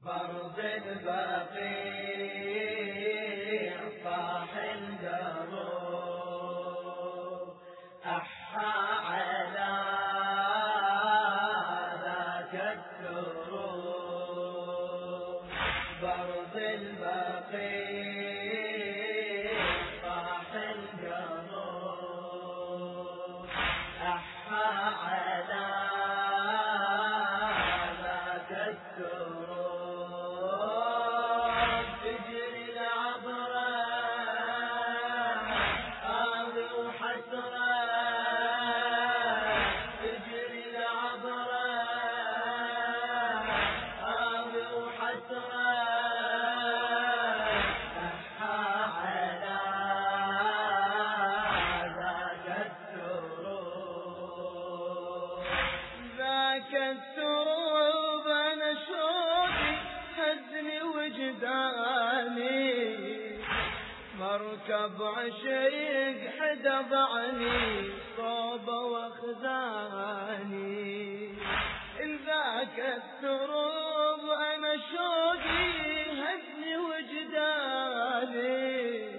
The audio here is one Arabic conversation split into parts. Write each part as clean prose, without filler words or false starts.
برد البقيع صاح الدروب أحى على ذاك الدروب برد البقيع صاح الدروب أحى على ذاك الدروب تجري العبرة آه وحسرة تجري العبرة آه وحسرة أحى على ذاك الدروب ذاك الدروب أنا شوقي هزني وجداني مركب عشيق حدا ضعني صوب واخذاني ذاك الدروب أنا شوقي هزني وجداني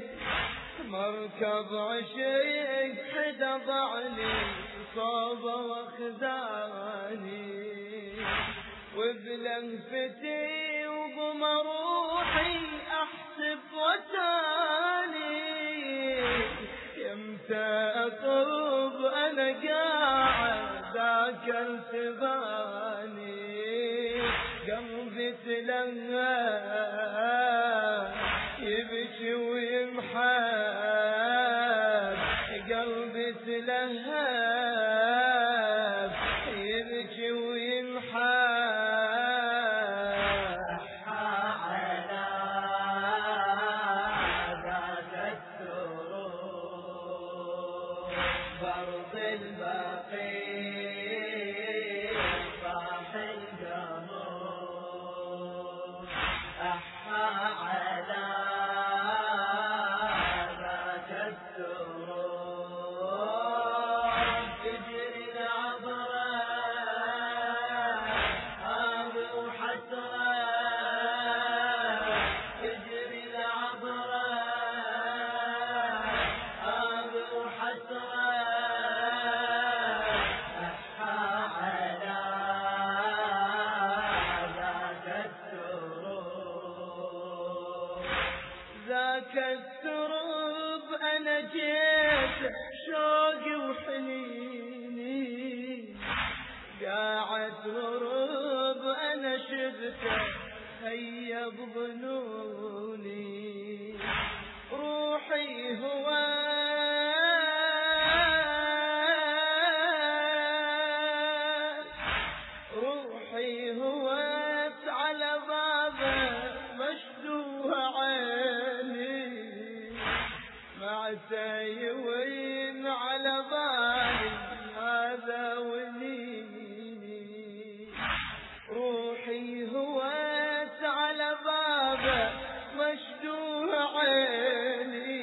مركب عشيق حدا ضعني صوب واخذاني وبلنفتي وبمروحي احسب وتاني يمتى اطلب انا قاعد ذاك التباني قلبي تلهى يبكي ويمحب قلبي تلهى يبكي وينحب أحى على ذاك الدروب برد البقيع صاح الجنوب أحى على ذاك الدروب تجري العبرة تجري العبرة وحسرة أحى على ذاك الدروب ذاك الدروب أنا جيت شوقي وحنيني قاعد غروب أنا شبته هيا بظنوني روحي هو روحي هوت على بابه مشدوها عيني معسى يوين على بالي هذا ونيني روحي هوت على بابه مشدوها عيني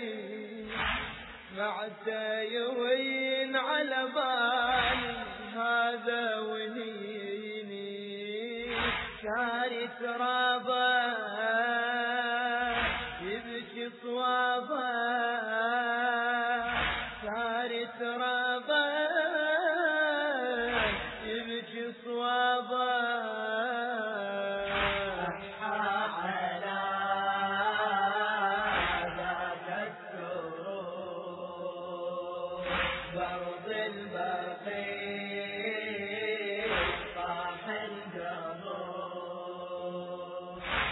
معسى يوين على بالي هذا ونيني شاري ترابه يبكي صوابه شاري ترابه يبكي صوابه أحى على ذاك الدروب برد البقيع صاح الجنوب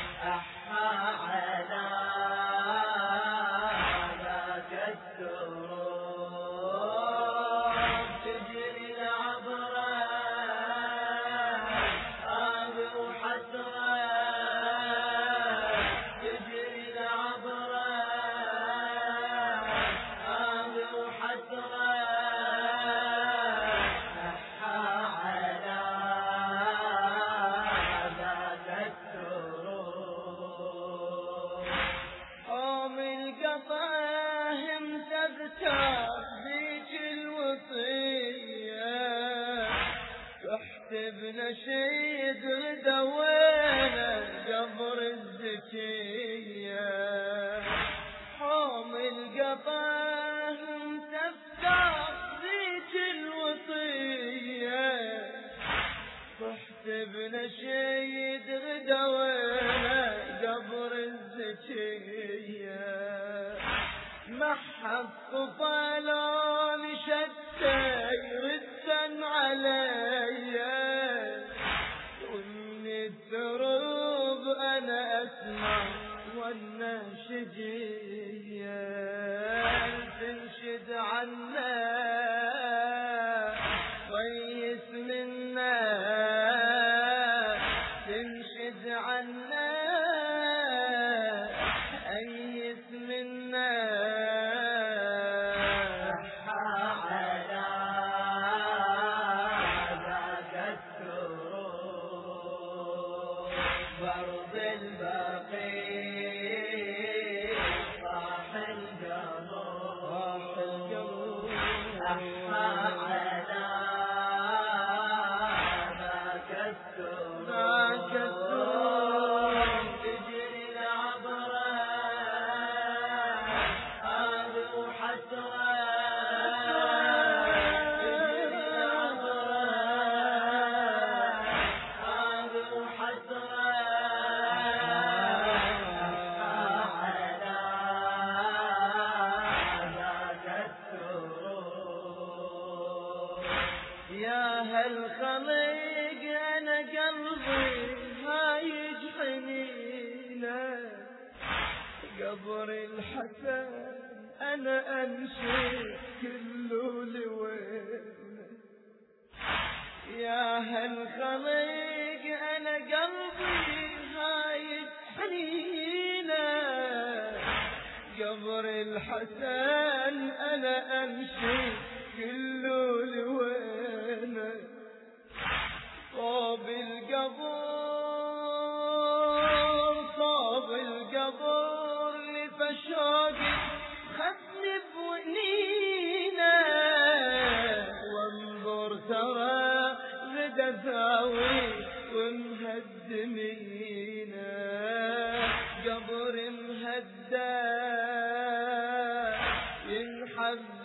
والناشجية تنشد عنا كويس منا تنشد عنا أيس منا على ذاك السرور برض البقيع صاح القلوب أحمى على ذاك السرور تجري العبرة هذه وحسرة تجري العبرة هذه وحسرة على ذاك السرور يا هالخليق أنا قلبي هايج حنينه قبر الحسن أنا أمشي كله لوينه يا هالخليق أنا قلبي هايج حنينه قبر الحسن أنا أمشي كله لوينه صوب القبر لفشاقي خدني بونينه وانظر ترى غدا ثاوي ومهدمينه قبر مهدى ينحب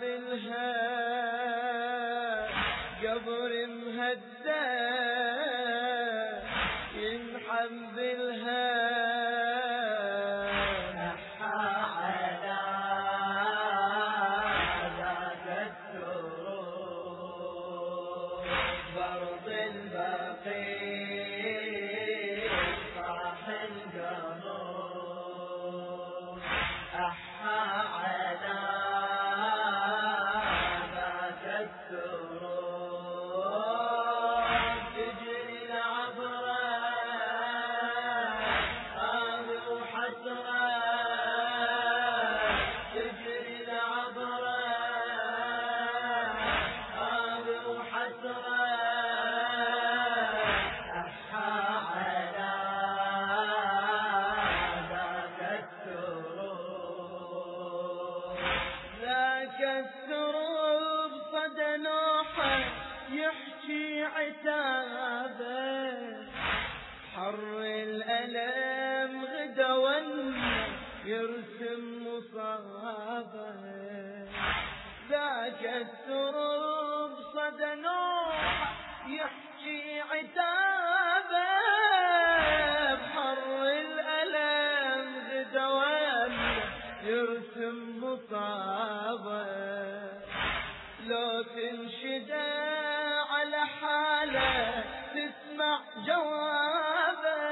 الهام قبر مهدى ينحب الهام على ذاك السرور برض البقيع صاح القلوب أحى على ذاك السرور تجري العبرة هذه وحسرة تجري العبرة هذه وحسرة أحى على ذاك السرور ذاك السرور صدى نوحه يحكي عتابه حر الألم غدا يرسم مصابه ذاك السرور صدى نوحه يحكي عتابه حر الألم غدا يرسم مصابه لو تنشدى على حاله تسمع جوابه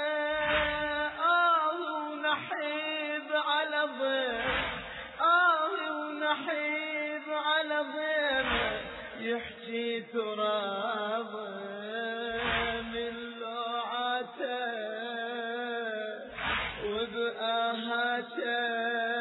ونحيب على ضيم ونحيب على ضيم يحكي ترابه من لوعاته وبآهاته